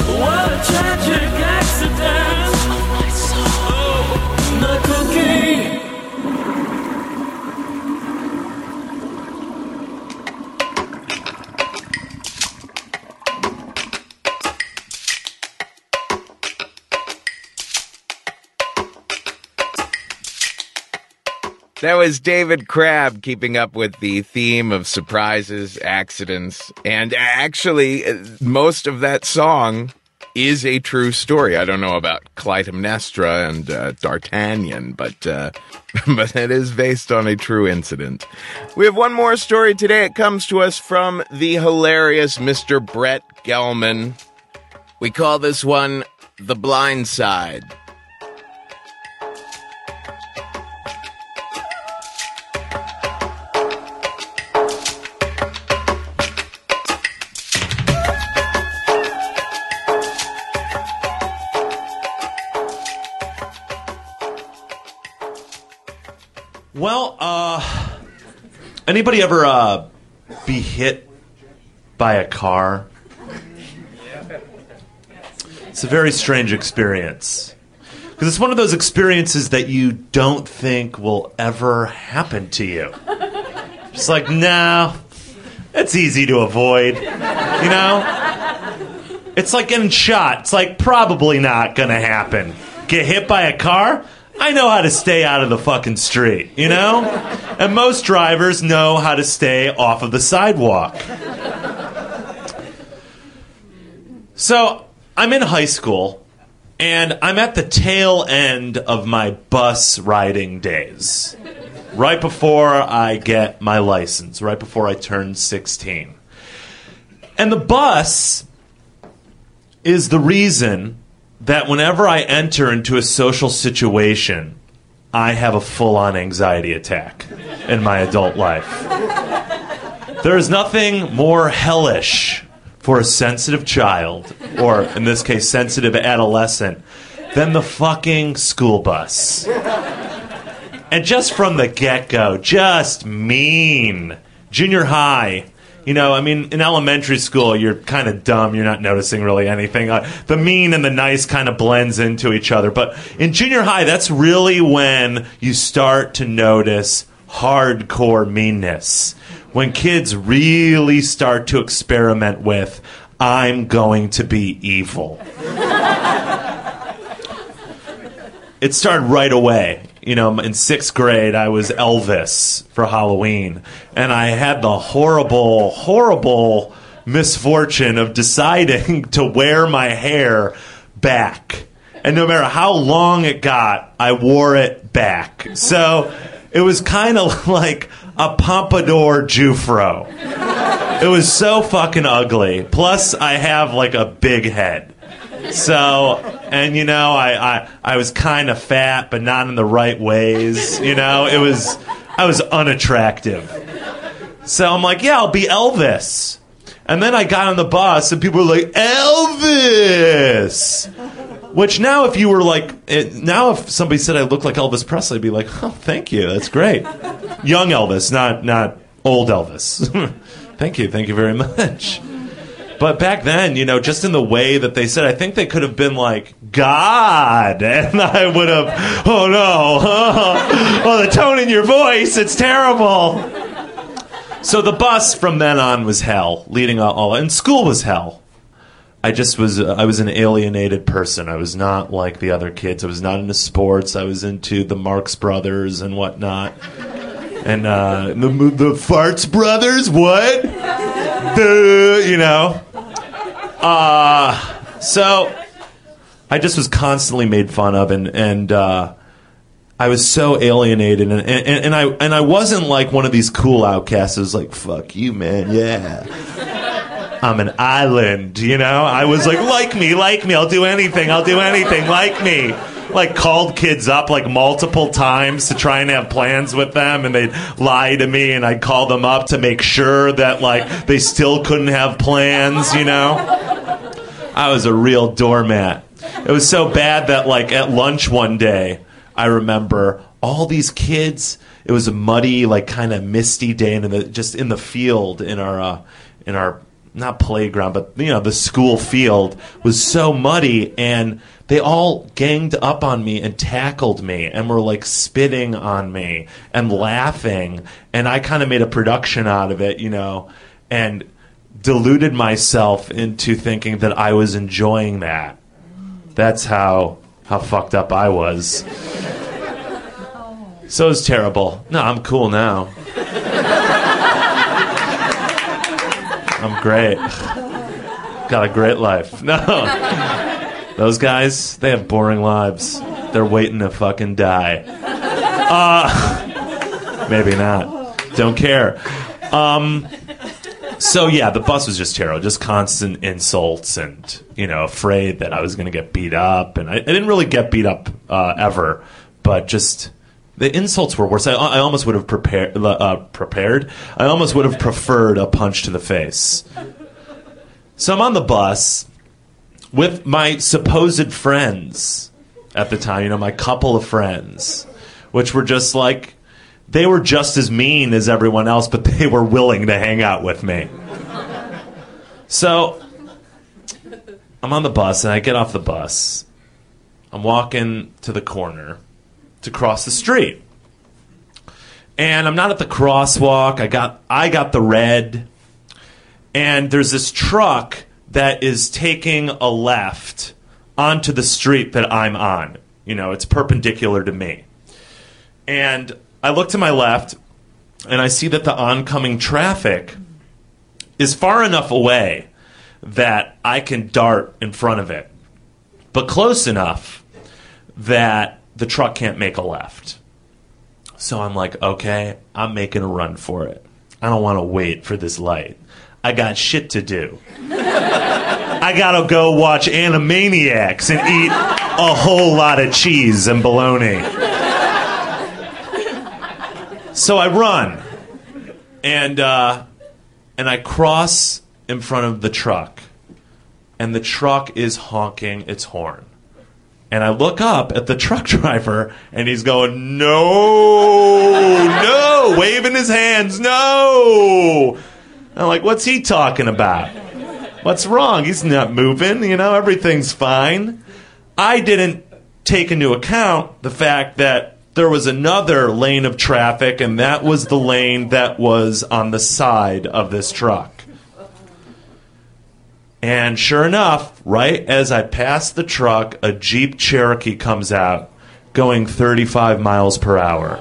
That was David Crabb keeping up with the theme of surprises, accidents, and actually, most of that song is a true story. I don't know about Clytemnestra and uh, D'Artagnan, but uh, but it is based on a true incident. We have one more story today. It comes to us from the hilarious Mister Brett Gelman. We call this one The Blind Side. Well, uh, anybody ever uh, be hit by a car? It's a very strange experience. Because it's one of those experiences that you don't think will ever happen to you. Just like, nah, it's easy to avoid, you know? It's like getting shot. It's like, probably not going to happen. Get hit by a car? I know how to stay out of the fucking street, you know? And most drivers know how to stay off of the sidewalk. So, I'm in high school, and I'm at the tail end of my bus riding days. Right before I get my license, right before I turn sixteen. And the bus is the reason that whenever I enter into a social situation, I have a full-on anxiety attack in my adult life. There is nothing more hellish for a sensitive child, or in this case, sensitive adolescent, than the fucking school bus. And just from the get-go, just mean. Junior high. You know, I mean, in elementary school, you're kind of dumb. You're not noticing really anything. Uh, the mean and the nice kind of blends into each other. But in junior high, that's really when you start to notice hardcore meanness. When kids really start to experiment with, I'm going to be evil. It started right away. You know, in sixth grade, I was Elvis for Halloween. And I had the horrible, horrible misfortune of deciding to wear my hair back. And no matter how long it got, I wore it back. So it was kind of like a pompadour Jufro. It was so fucking ugly. Plus, I have like a big head. So, and you know, I, I, I was kind of fat, but not in the right ways. You know, it was, I was unattractive. So I'm like, yeah, I'll be Elvis. And then I got on the bus and people were like, Elvis! Which now if you were like, it, now if somebody said I look like Elvis Presley, I'd be like, oh, thank you, that's great. Young Elvis, not, not old Elvis. Thank you, thank you very much. But back then, you know, just in the way that they said, I think they could have been like, God. And I would have, oh no, oh, oh, the tone in your voice, it's terrible. So the bus from then on was hell, leading all, and school was hell. I just was, uh, I was an alienated person. I was not like the other kids. I was not into sports. I was into the Marx Brothers and whatnot. And uh, the, the Farts Brothers, what? The, you know. Uh, so I just was constantly made fun of, and and uh, I was so alienated, and, and and I and I wasn't like one of these cool outcasts. It was like, fuck you, man, yeah. I'm an island, you know. I was like, like me, like me. I'll do anything. I'll do anything. Like me. Like called kids up like multiple times to try and have plans with them, and they'd lie to me, and I'd call them up to make sure that like they still couldn't have plans, you know. I was a real doormat. It was so bad that like at lunch one day, I remember all these kids. It was a muddy, like kind of misty day, and in the, just in the field in our uh, in our not playground, but you know the school field was so muddy, and they all ganged up on me and tackled me and were like spitting on me and laughing, and I kind of made a production out of it, you know, and deluded myself into thinking that I was enjoying that. That's how how fucked up I was. So it's terrible. No, I'm cool now. I'm great. Got a great life. No. Those guys, they have boring lives. They're waiting to fucking die. Uh, maybe not. Don't care. Um, so, yeah, the bus was just terrible. Just constant insults and, you know, afraid that I was going to get beat up. And I, I didn't really get beat up uh, ever, but just... the insults were worse. I, I almost would have prepared. Uh, prepared. I almost would have preferred a punch to the face. So I'm on the bus with my supposed friends at the time. You know, my couple of friends, which were just like, they were just as mean as everyone else, but they were willing to hang out with me. So I'm on the bus, and I get off the bus. I'm walking to the corner to cross the street. And I'm not at the crosswalk. I got I got the red. And there's this truck that is taking a left onto the street that I'm on. You know, it's perpendicular to me. And I look to my left, and I see that the oncoming traffic is far enough away that I can dart in front of it, but close enough that the truck can't make a left. So I'm like, okay, I'm making a run for it. I don't want to wait for this light. I got shit to do. I gotta go watch Animaniacs and eat a whole lot of cheese and bologna. So I run, and uh, and I cross in front of the truck, and the truck is honking its horn. And I look up at the truck driver, and he's going, no, no, waving his hands, no. I'm like, what's he talking about? What's wrong? He's not moving, you know, everything's fine. I didn't take into account the fact that there was another lane of traffic, and that was the lane that was on the side of this truck. And sure enough, right as I pass the truck, a Jeep Cherokee comes out going thirty-five miles per hour.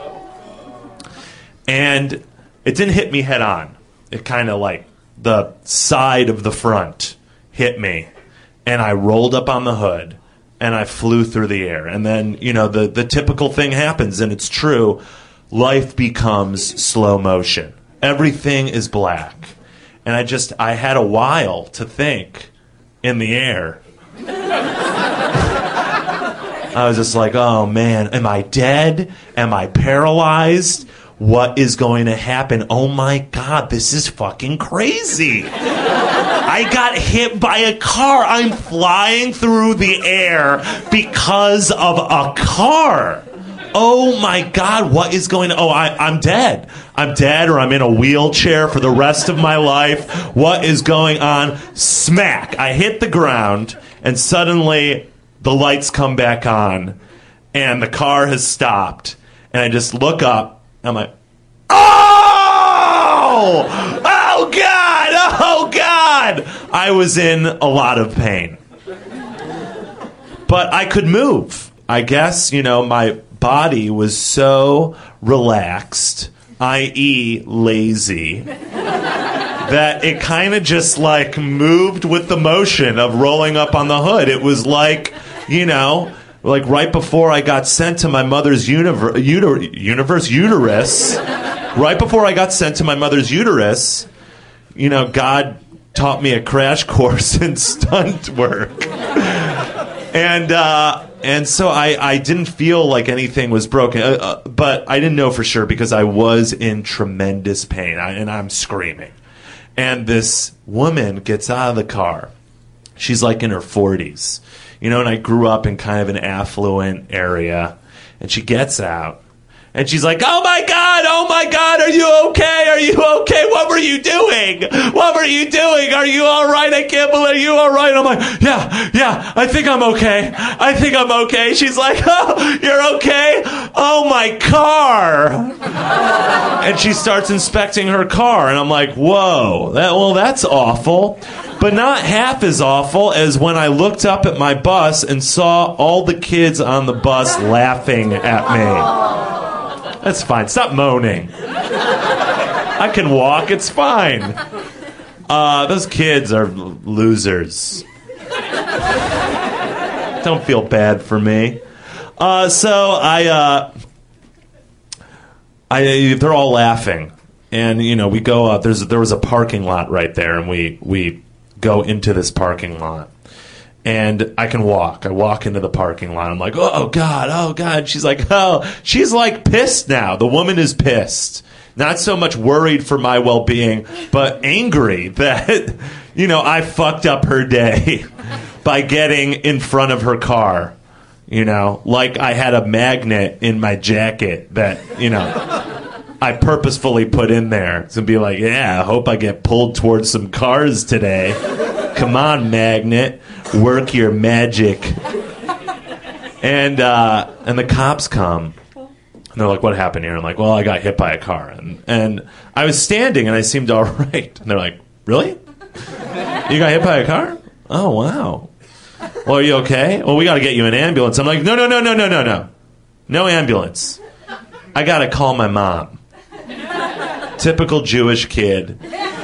And it didn't hit me head on. It kind of like the side of the front hit me. And I rolled up on the hood and I flew through the air. And then, you know, the, the typical thing happens, and it's true. Life becomes slow motion. Everything is black. And I just, I had a while to think in the air. I was just like, oh man, am I dead? Am I paralyzed? What is going to happen? Oh my God, this is fucking crazy. I got hit by a car. I'm flying through the air because of a car. Oh my God, what is going on? Oh, I, I'm dead. I'm dead, or I'm in a wheelchair for the rest of my life. What is going on? Smack. I hit the ground, and suddenly the lights come back on, and the car has stopped. And I just look up, and I'm like, oh! Oh God! Oh God! I was in a lot of pain. But I could move. I guess, you know, my body was so relaxed, that is lazy, that it kind of just like moved with the motion of rolling up on the hood. It was like, you know, like right before I got sent to my mother's univer- uter- universe uterus, right before I got sent to my mother's uterus, you know, God taught me a crash course in stunt work. And, uh, And so I, I didn't feel like anything was broken, uh, uh, but I didn't know for sure because I was in tremendous pain, I, and I'm screaming. And this woman gets out of the car. She's like in her forties, you know, and I grew up in kind of an affluent area. And she gets out, and she's like, oh my God, oh my God, are you okay? Are you okay? What were you doing? What were you doing? Are you all right? I can't believe you all right. I'm like, yeah, yeah, I think I'm okay. I think I'm okay. She's like, oh, you're okay? Oh, my car. And she starts inspecting her car, and I'm like, whoa, that, well, that's awful. But not half as awful as when I looked up at my bus and saw all the kids on the bus laughing at me. That's fine. Stop moaning. I can walk. It's fine. Uh, those kids are l- losers. Don't feel bad for me. Uh, so I, uh, I, they're all laughing, and you know we go up. There's there was a parking lot right there, and we we go into this parking lot, and I can walk. I walk into the parking lot. I'm like, oh God, oh God. She's like, oh, she's like pissed now. The woman is pissed. Not so much worried for my well-being, but angry that you know I fucked up her day by getting in front of her car. You know, like I had a magnet in my jacket that, you know, I purposefully put in there to be like, yeah, I hope I get pulled towards some cars today. Come on, magnet, work your magic. And uh, and the cops come. And they're like, what happened here? I'm like, well, I got hit by a car. And, and I was standing, and I seemed all right. And they're like, really? You got hit by a car? Oh, wow. Well, are you okay? Well, we got to get you an ambulance. I'm like, no, no, no, no, no, no, no. No ambulance. I got to call my mom. Typical Jewish kid.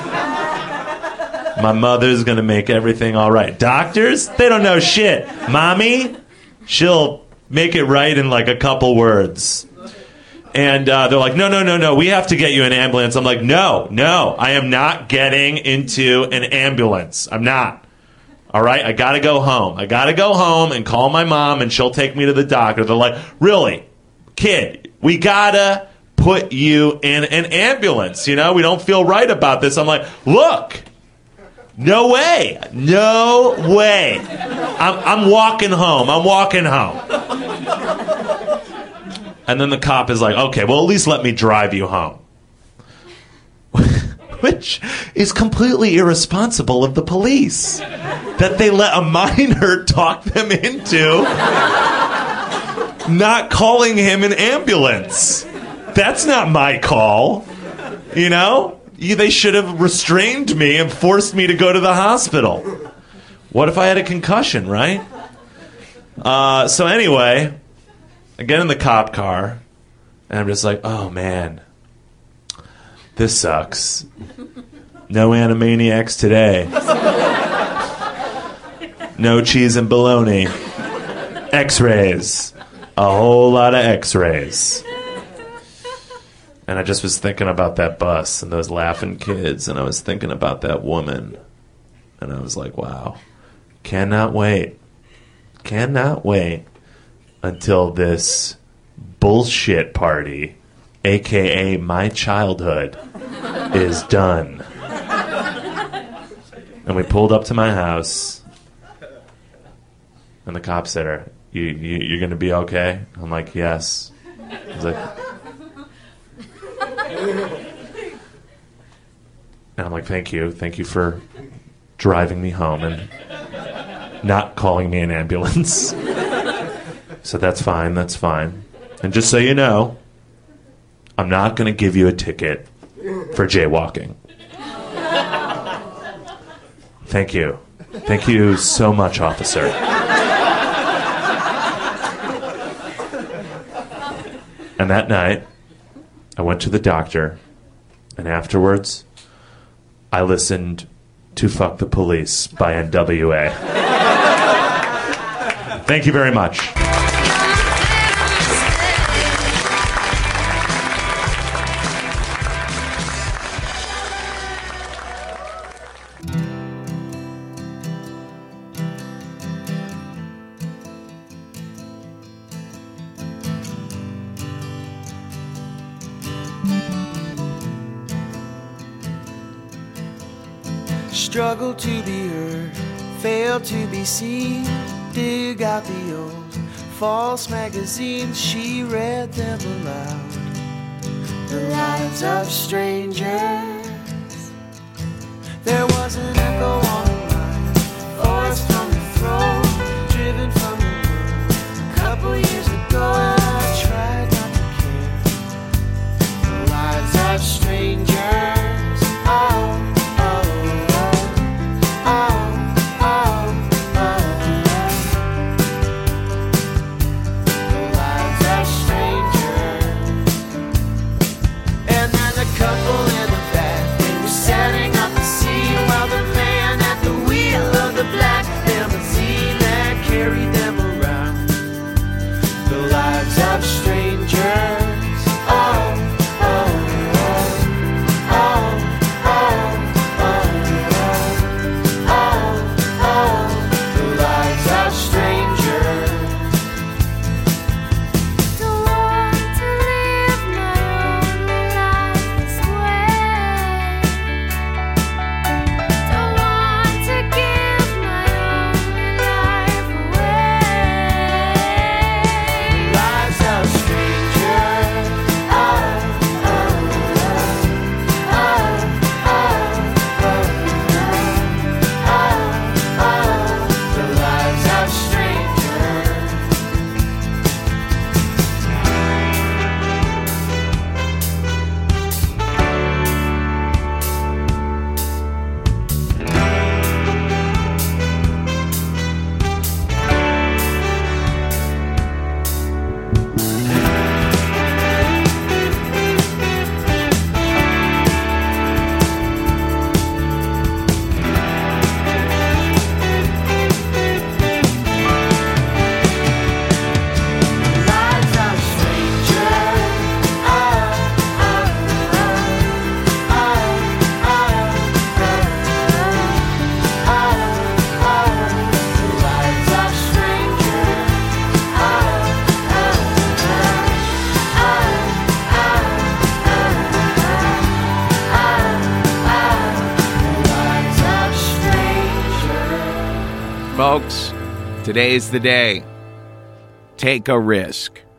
My mother's going to make everything all right. Doctors? They don't know shit. Mommy? She'll make it right in like a couple words. And uh, they're like, no, no, no, no. We have to get you an ambulance. I'm like, no, no. I am not getting into an ambulance. I'm not. All right, I got to go home. I got to go home and call my mom, and she'll take me to the doctor. They're like, really? Kid, we got to put you in an ambulance. You know, we don't feel right about this. I'm like, look, no way. No way. I'm, I'm walking home. I'm walking home. And then the cop is like, okay, well, at least let me drive you home. Which is completely irresponsible of the police. That they let a minor talk them into not calling him an ambulance. That's not my call. You know? They should have restrained me and forced me to go to the hospital. What if I had a concussion, right? Uh, so anyway, I get in the cop car, and I'm just like, oh, man. This sucks. No Animaniacs today. No cheese and bologna. X-rays. A whole lot of X-rays. And I just was thinking about that bus and those laughing kids, and I was thinking about that woman. And I was like, wow. Cannot wait. Cannot wait until this bullshit party, a k a my childhood, is done. And we pulled up to my house, and the cop said, "Are you, you you're going to be okay?" I'm like, "Yes." I was like, and I'm like, "Thank you, thank you for driving me home and not calling me an ambulance." So that's fine, that's fine. And just so you know, I'm not going to give you a ticket for jaywalking. Thank you. Thank you so much, officer. And that night, I went to the doctor, and afterwards, I listened to Fuck the Police by N W A. Thank you very much. Struggle to be heard, fail to be seen. Dig out the old false magazines. She read them aloud. The lives of strangers. There was an echo on the line, voice from the throne, driven from the world. A couple years ago, I tried not to care. The lives of strangers. Oh. folks. Today's the day. Take a risk.